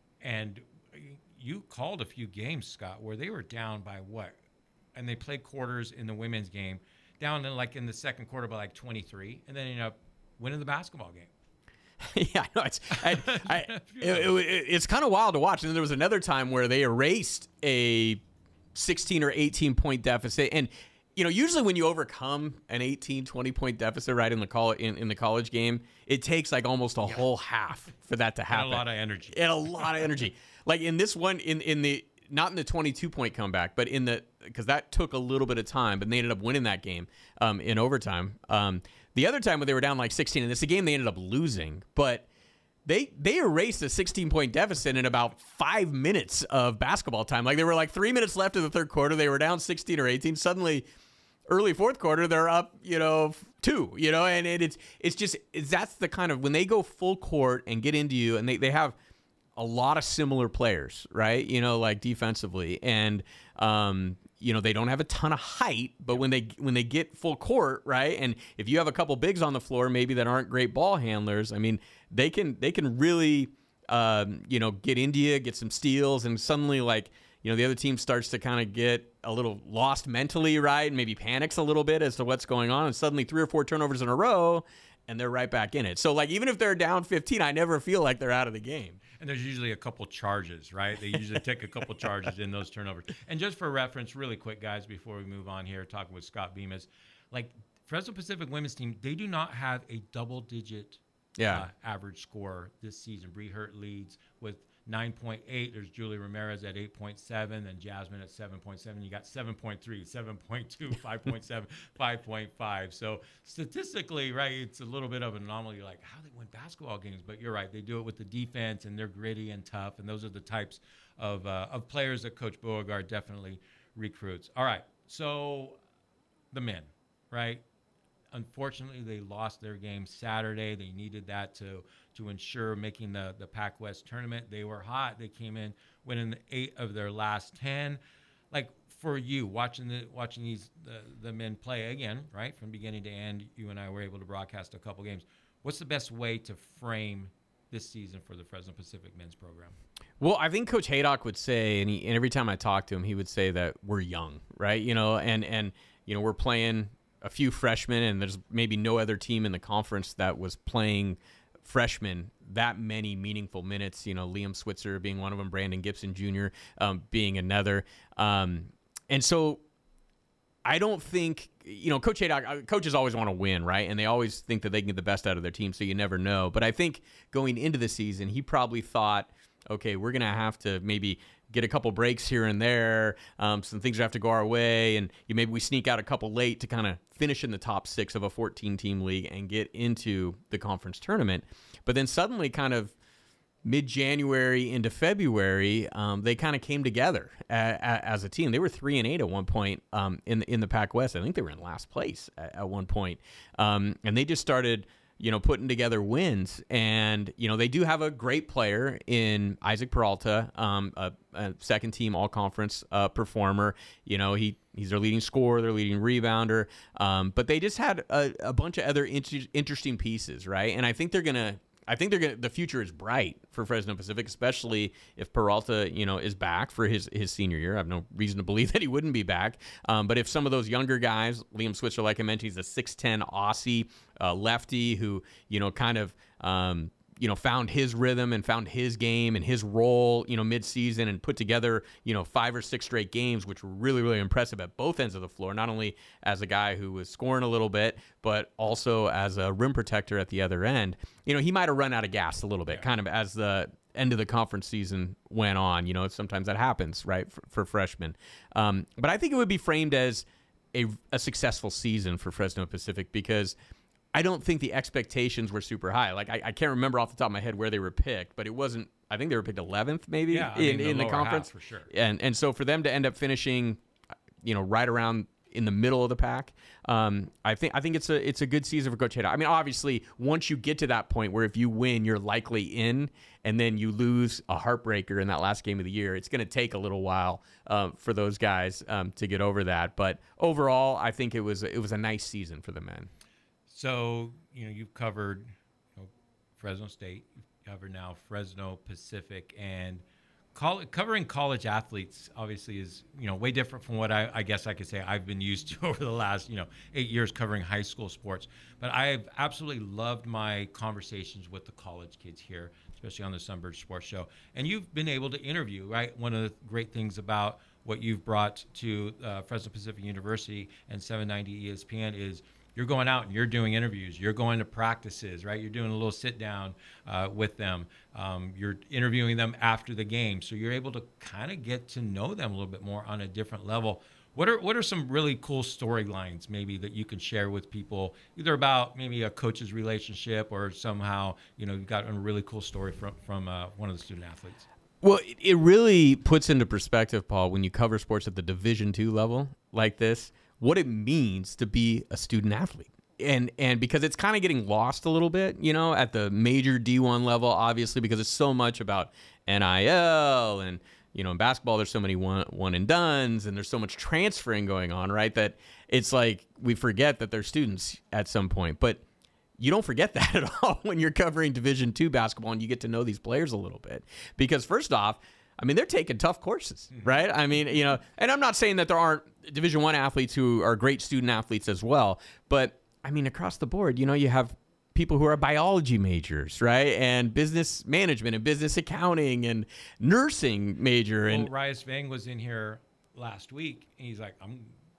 [SPEAKER 2] And you called a few games, Scott, where they were down by what? And they played quarters in the women's game, down in like in the second quarter by like twenty-three, and then ended up winning the basketball game.
[SPEAKER 4] Yeah, no, it's I, I, it, it, it's kind of wild to watch. And then there was another time where they erased a sixteen or eighteen point deficit, and you know, usually when you overcome an eighteen, twenty point deficit right in the call in, in the college game, it takes like almost a yeah. whole half for that to happen.
[SPEAKER 2] And a lot of energy.
[SPEAKER 4] And a lot of energy. Like in this one, in in the not in the twenty-two point comeback, but in the because that took a little bit of time, but they ended up winning that game um, in overtime. Um, the other time when they were down like sixteen, and it's a game they ended up losing, but they they erased a sixteen point deficit in about five minutes of basketball time. Like there were like three minutes left in the third quarter. They were down sixteen or eighteen. Suddenly, early fourth quarter, they're up, you know, two, you know, and it, it's it's just it's, that's the kind of when they go full court and get into you, and they, they have a lot of similar players, right? You know, like defensively, and um, you know, they don't have a ton of height, but when they when they get full court, right, and if you have a couple bigs on the floor, maybe that aren't great ball handlers, I mean, they can they can really, um, you know, get into you, get some steals, and suddenly like. You know, the other team starts to kind of get a little lost mentally, right? And maybe panics a little bit as to what's going on. And suddenly three or four turnovers in a row, and they're right back in it. So, like, even if they're down fifteen, I never feel like they're out of the game.
[SPEAKER 2] And there's usually a couple charges, right? They usually take a couple charges in those turnovers. And just for reference, really quick, guys, before we move on here, talking with Scott Bemis, like, Fresno Pacific women's team, they do not have a double-digit
[SPEAKER 4] Yeah.
[SPEAKER 2] uh, average score this season. Bree Hurt leads with nine point eight. There's Julie Ramirez at eight point seven, and Jasmine at seven point seven. You got seven point three, seven point two, five point seven, five point five. So statistically, right, it's a little bit of an anomaly, like how they win basketball games. But you're right, they do it with the defense, and they're gritty and tough, and those are the types of uh, of players that Coach Beauregard definitely recruits. All right, so the men, right? Unfortunately, they lost their game Saturday. They needed that to to ensure making the, the Pac West tournament. They were hot. They came in winning eight of their last ten. Like for you, watching the watching these the, the men play again, right, from beginning to end, you and I were able to broadcast a couple games. What's the best way to frame this season for the Fresno Pacific men's program?
[SPEAKER 4] Well, I think Coach Haydock would say, and, he, and every time I talk to him, he would say that we're young, right? You know, and and you know we're playing a few freshmen, and there's maybe no other team in the conference that was playing freshmen that many meaningful minutes. You know, Liam Switzer being one of them, Brandon Gibson Junior um, being another. Um, and so I don't think, you know, Coach Haydock, coaches always want to win, right? And they always think that they can get the best out of their team, so you never know. But I think going into the season, he probably thought, okay, we're going to have to maybe get a couple breaks here and there. Um, some things have to go our way, and you, maybe we sneak out a couple late to kind of finish in the top six of a fourteen-team league and get into the conference tournament. But then suddenly kind of mid-January into February, um, they kind of came together a, a, as a team. They were three and eight at one point um, in, in the Pac West. I think they were in last place at, at one point. Um, and they just started you know, putting together wins. And, you know, they do have a great player in Isaac Peralta, um, a, a second-team all-conference uh, performer. You know, he he's their leading scorer, their leading rebounder. Um, but they just had a, a bunch of other inter- interesting pieces, right? And I think they're going to I think they're gonna. The future is bright for Fresno Pacific, especially if Peralta, you know, is back for his, his senior year. I have no reason to believe that he wouldn't be back. Um, but if some of those younger guys, Liam Switzer, like I mentioned, he's a six ten Aussie uh, lefty who, you know, kind of, um, you know, found his rhythm and found his game and his role, you know, mid-season and put together, you know, five or six straight games, which were really, really impressive at both ends of the floor, not only as a guy who was scoring a little bit, but also as a rim protector at the other end. You know, he might have run out of gas a little bit, yeah. kind of as the end of the conference season went on. You know, sometimes that happens, right, for, for freshmen. Um, but I think it would be framed as a, a successful season for Fresno Pacific because I don't think the expectations were super high. Like I, I can't remember off the top of my head where they were picked, but it wasn't. I think they were picked eleventh, maybe
[SPEAKER 2] yeah, I
[SPEAKER 4] in,
[SPEAKER 2] mean, the
[SPEAKER 4] in the conference
[SPEAKER 2] for sure.
[SPEAKER 4] And and so for them to end up finishing, you know, right around in the middle of the pack, um, I think I think it's a it's a good season for Coach Haydock. I mean, obviously, once you get to that point where if you win, you're likely in, and then you lose a heartbreaker in that last game of the year, it's going to take a little while um, for those guys um, to get over that. But overall, I think it was it was a nice season for the men.
[SPEAKER 2] So, you know, you've covered you know, Fresno State, you've covered now Fresno Pacific, and college, covering college athletes obviously is, you know, way different from what I, I guess I could say I've been used to over the last, you know, eight years covering high school sports. But I've absolutely loved my conversations with the college kids here, especially on the Sunbird Sports Show. And you've been able to interview, right? One of the great things about what you've brought to uh, Fresno Pacific University and seven ninety E S P N is you're going out and you're doing interviews. You're going to practices, right? You're doing a little sit down uh, with them. Um, you're interviewing them after the game. So you're able to kind of get to know them a little bit more on a different level. What are what are some really cool storylines maybe that you can share with people, either about maybe a coach's relationship or somehow, you know, you've got a really cool story from, from uh, one of the student athletes?
[SPEAKER 4] Well, it really puts into perspective, Paul, when you cover sports at the Division two level like this, what it means to be a student athlete. And and because it's kind of getting lost a little bit, you know, at the major D one level, obviously, because it's so much about N I L and, you know, in basketball, there's so many one, one and dones and there's so much transferring going on, right, that it's like we forget that they're students at some point. But you don't forget that at all when you're covering Division two basketball and you get to know these players a little bit. Because first off, I mean, they're taking tough courses, right? I mean, you know, and I'm not saying that there aren't Division One athletes who are great student athletes as well, but I mean, across the board, you know, you have people who are biology majors, right, and business management and business accounting and nursing major. And
[SPEAKER 2] well, Rias Vang was in here last week, and he's like, "I'm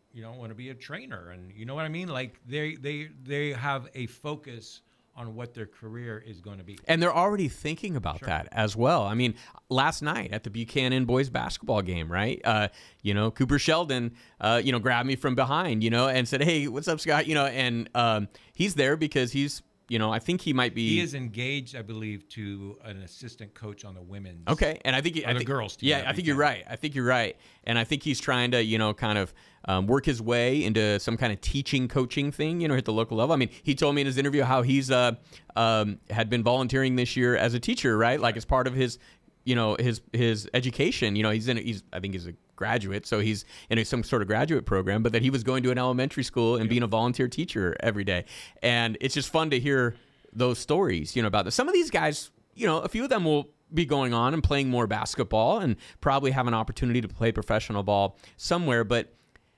[SPEAKER 2] you know, want to be a trainer, and you know what I mean? Like they they they have a focus on what their career is going to be.
[SPEAKER 4] And they're already thinking about
[SPEAKER 2] Sure.
[SPEAKER 4] that as well. I mean, last night at the Buchanan boys basketball game, right? Uh, you know, Cooper Sheldon, uh, you know, grabbed me from behind, you know, and said, "Hey, what's up, Scott?" You know, and um, he's there because he's, you know, I think he might be.
[SPEAKER 2] He is engaged, I believe, to an assistant coach on the women's.
[SPEAKER 4] Okay, and I think he,
[SPEAKER 2] Or
[SPEAKER 4] I
[SPEAKER 2] the
[SPEAKER 4] think,
[SPEAKER 2] girls' team
[SPEAKER 4] Yeah,
[SPEAKER 2] that
[SPEAKER 4] I think you're
[SPEAKER 2] weekend.
[SPEAKER 4] right. I think you're right, and I think he's trying to, you know, kind of um, work his way into some kind of teaching, coaching thing, you know, at the local level. I mean, he told me in his interview how he's uh, um, had been volunteering this year as a teacher, right? Like as part of his, you know, his his education. You know, he's in. He's I think he's a graduate, so he's in a, some sort of graduate program. But that he was going to an elementary school and being a volunteer teacher every day, and it's just fun to hear those stories, you know, about this. Some of these guys, you know, a few of them will be going on and playing more basketball and probably have an opportunity to play professional ball somewhere. But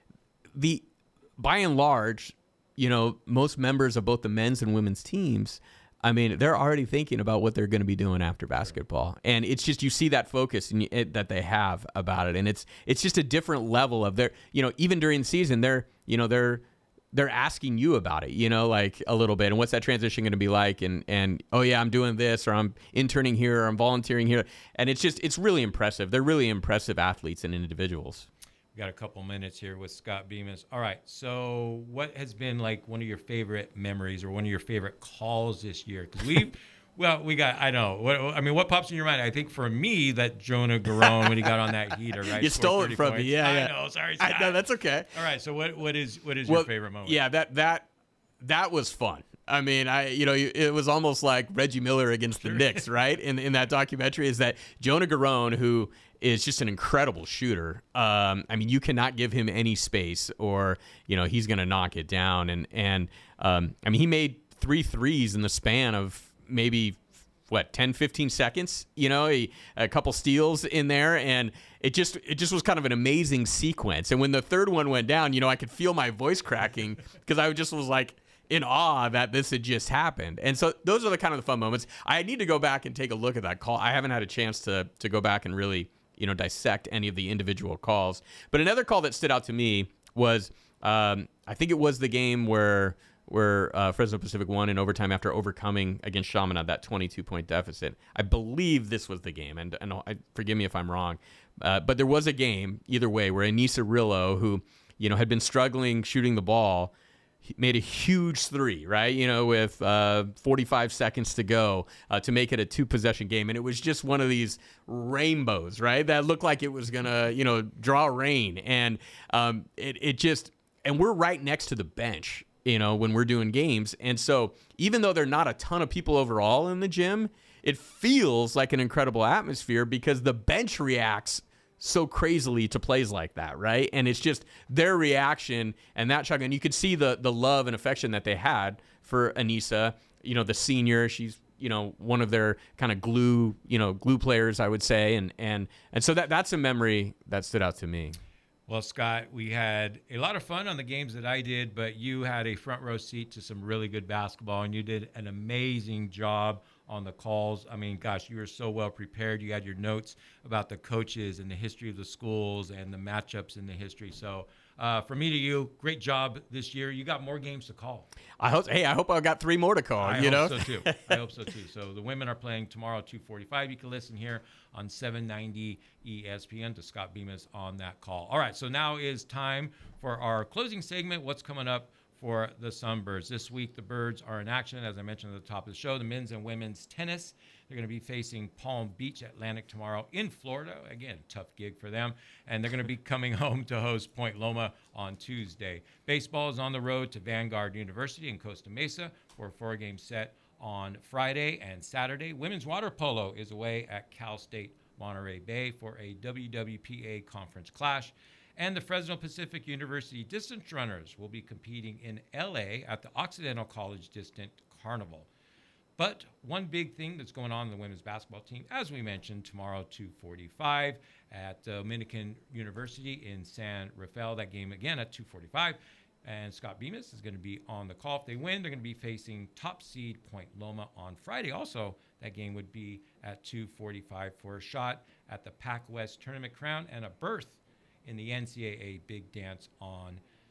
[SPEAKER 4] the, by and large, you know, most members of both the men's and women's teams, I mean, they're already thinking about what they're going to be doing after basketball. And it's just, you see that focus and you, it, that they have about it. And it's, it's just a different level of their, you know, even during the season, they're, you know, they're, they're asking you about it, you know, like a little bit. And what's that transition going to be like? And, and, oh yeah, I'm doing this, or I'm interning here, or I'm volunteering here. And it's just, it's really impressive. They're really impressive athletes and individuals.
[SPEAKER 2] We got a couple minutes here with Scott Bemis. All right. So what has been like one of your favorite memories or one of your favorite calls this year? Because we've, well, we got, I know. What, I mean, what pops in your mind? I think for me, that Jonah Garone, when he got on that heater, right?
[SPEAKER 4] You stole it from me. Yeah,
[SPEAKER 2] I
[SPEAKER 4] yeah.
[SPEAKER 2] know. Sorry, Scott.
[SPEAKER 4] I, no, that's okay.
[SPEAKER 2] All right. So what, what is, what is
[SPEAKER 4] Well,
[SPEAKER 2] your favorite moment?
[SPEAKER 4] Yeah, that, that, that was fun. I mean, I you know, it was almost like Reggie Miller against the Knicks, right? In in that documentary, is that Jonah Garone, who is just an incredible shooter. Um, I mean, you cannot give him any space, or you know, he's going to knock it down. And and um, I mean, he made three threes in the span of maybe what ten, fifteen seconds. You know, he, a couple steals in there, and it just it just was kind of an amazing sequence. And when the third one went down, you know, I could feel my voice cracking because I just was like in awe that this had just happened. And so those are the kind of the fun moments. I need to go back and take a look at that call. I haven't had a chance to to go back and really, you know, dissect any of the individual calls. But another call that stood out to me was, um, I think it was the game where where uh, Fresno Pacific won in overtime after overcoming against Chaminade that twenty-two point deficit. I believe this was the game, and, and I, forgive me if I'm wrong, uh, but there was a game either way where Anissa Rillo, who, you know, had been struggling shooting the ball, made a huge three, right? You know, with uh, forty-five seconds to go uh, to make it a two-possession game. And it was just one of these rainbows, right? That looked like it was going to, you know, draw rain. And um, it, it just, and we're right next to the bench, you know, when we're doing games. And so even though there are not a ton of people overall in the gym, it feels like an incredible atmosphere because the bench reacts so crazily to plays like that, right? And it's just their reaction and that shotgun. You could see the the love and affection that they had for Anissa, you know, the senior. She's, you know, one of their kind of glue, you know, glue players, I would say. And and and so that that's a memory that stood out to me.
[SPEAKER 2] Well, Scott, we had a lot of fun on the games that I did, but you had a front row seat to some really good basketball, and you did an amazing job on the calls. I mean, gosh, you were so well prepared. You had your notes about the coaches and the history of the schools and the matchups in the history. So uh, from me to you, great job this year. You got more games to call.
[SPEAKER 4] I hope. Hey, I hope I got three more to call.
[SPEAKER 2] I
[SPEAKER 4] you
[SPEAKER 2] hope
[SPEAKER 4] know,
[SPEAKER 2] so too. I hope so too. So the women are playing tomorrow at two forty-five. You can listen here on seven ninety E S P N to Scott Bemis on that call. All right, so now is time for our closing segment. What's coming up for the Sunbirds? This week, the Birds are in action, as I mentioned at the top of the show. The men's and women's tennis. They're going to be facing Palm Beach Atlantic tomorrow in Florida. Again, tough gig for them. And they're going to be coming home to host Point Loma on Tuesday. Baseball is on the road to Vanguard University in Costa Mesa for a four-game set on Friday and Saturday. Women's water polo is away at Cal State Monterey Bay for a W W P A conference clash. And the Fresno Pacific University distance runners will be competing in L A at the Occidental College Distant Carnival. But one big thing that's going on in the women's basketball team, as we mentioned, tomorrow, two forty-five at uh, Dominican University in San Rafael. That game again at two forty-five. And Scott Bemis is going to be on the call. If they win, they're going to be facing top seed Point Loma on Friday. Also, that game would be at two forty-five for a shot at the Pac West Tournament crown and a berth in the N C double A Big Dance on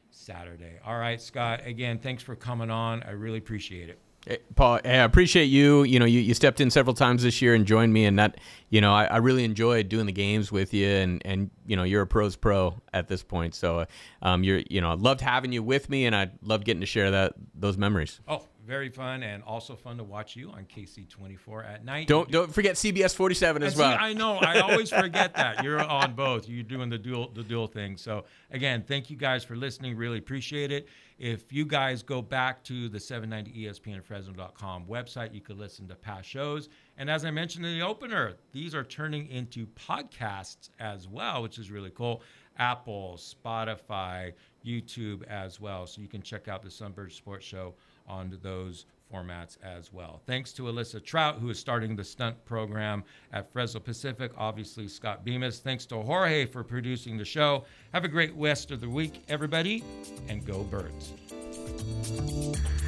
[SPEAKER 2] Saturday. All right, Scott, again, thanks for coming on. I really appreciate it.
[SPEAKER 4] Hey, Paul, hey, I appreciate you. You know, you, you stepped in several times this year and joined me, and that, you know, I, I really enjoyed doing the games with you. And, and you know, you're a pro's pro at this point, so um, you're, you know, I loved having you with me, and I loved getting to share that those memories.
[SPEAKER 2] Oh, very fun, and also fun to watch you on K C twenty-four at night.
[SPEAKER 4] Don't
[SPEAKER 2] do,
[SPEAKER 4] don't forget C B S forty-seven as
[SPEAKER 2] see,
[SPEAKER 4] well.
[SPEAKER 2] I know, I always forget that you're on both. You're doing the dual the dual thing. So again, thank you guys for listening. Really appreciate it. If you guys go back to the seven ninety E S P N Fresno dot com website, you could listen to past shows. And as I mentioned in the opener, these are turning into podcasts as well, which is really cool. Apple, Spotify, YouTube as well. So you can check out the Sunbird Sports Show on those formats as well. Thanks to Alyssa Trout, who is starting the stunt program at Fresno Pacific. Obviously, Scott Bemis. Thanks to Jorge for producing the show. Have a great rest of the week, everybody, and go Birds.